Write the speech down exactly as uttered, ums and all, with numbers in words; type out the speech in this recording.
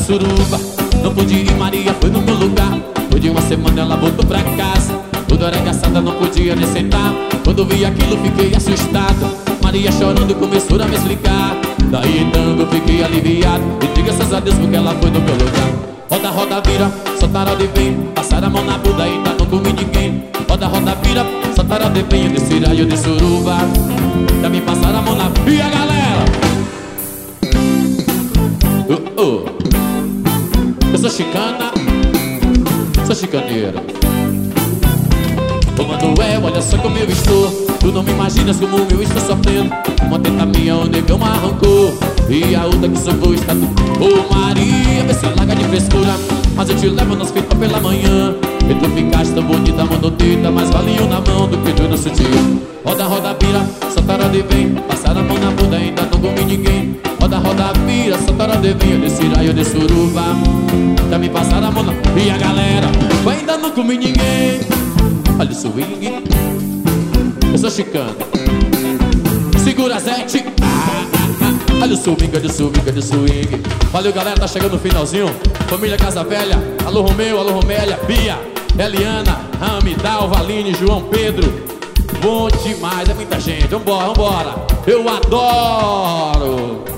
suruba. Não pude ir, Maria foi no meu lugar. Foi de uma semana ela voltou pra casa. Toda hora engraçada, não podia nem sentar. Quando vi aquilo fiquei assustado. Maria chorando começou a me explicar. Daí então eu fiquei aliviado. E diga graças a Deus porque ela foi no meu lugar. Roda, roda, vira, só tarada e vem. Passaram a mão na bunda, ainda não comi ninguém. Roda, roda, vira, só tarada e vem. Eu disse raio de suruba. Já me passaram a mão na... E a galera? Uh, uh. Eu sou chicana, sou chicaneira. Ô Manuel, olha só como eu estou. Tu não me imaginas como eu estou sofrendo. Uma teta minha o negão arrancou. E a outra que sofreu está tu. Ô Maria, vê se larga de frescura. Mas eu te levo nas fitas pela manhã. E tu ficaste tão bonita, monotita. Mais valinho na mão do que tu no sutiã. Roda, roda, vira, só tarada e vem. Passaram a mão na bunda, ainda não comi ninguém. Roda, roda, vira, só tarada e vem. Eu desci raio de suruba. Já me passaram a mão na... E a galera? Eu ainda não comi ninguém. Olha o swing. Eu sou chicano. Segura Zete. Ah, ah, ah. Olha o swing, olha o swing, olha o swing. Valeu galera, tá chegando no finalzinho. Família Casa Velha. Alô Romeu, alô Romélia, Bia, Eliana, Rami, Dal, Valine, João Pedro. Bom demais, é muita gente. Vambora, vambora. Eu adoro.